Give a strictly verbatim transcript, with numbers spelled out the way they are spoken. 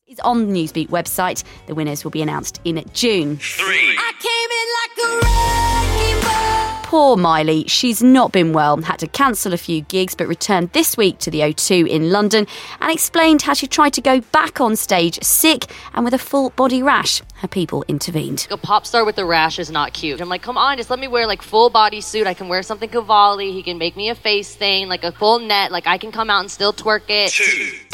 Is on the Newsbeat website. The winners will be announced in June. Three. I came in like a wrecking ball. Poor Miley, she's not been well, had to cancel a few gigs but returned this week to the O two in London and explained how she tried to go back on stage sick and with a full body rash. Her people intervened. A pop star with a rash is not cute. I'm like, come on, just let me wear like full body suit. I can wear something Cavalli. He can make me a face thing, like a full net. Like I can come out and still twerk it. Two.